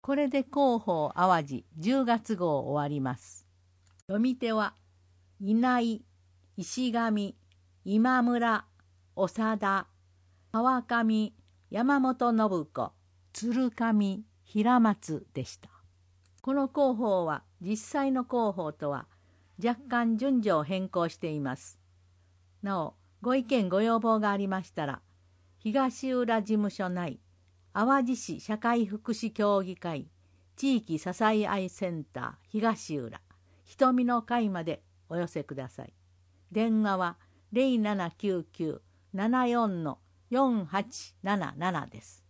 これで広報淡路10月号終わります。読み手は稲井、石上、今村、長田、川上、山本信子、鶴上、平松でした。この広報は実際の広報とは若干順序を変更しています。なお、ご意見ご要望がありましたら、東浦事務所内、淡路市社会福祉協議会、地域支え合いセンター東浦、瞳の会までお寄せください。電話は0799-74-4877です。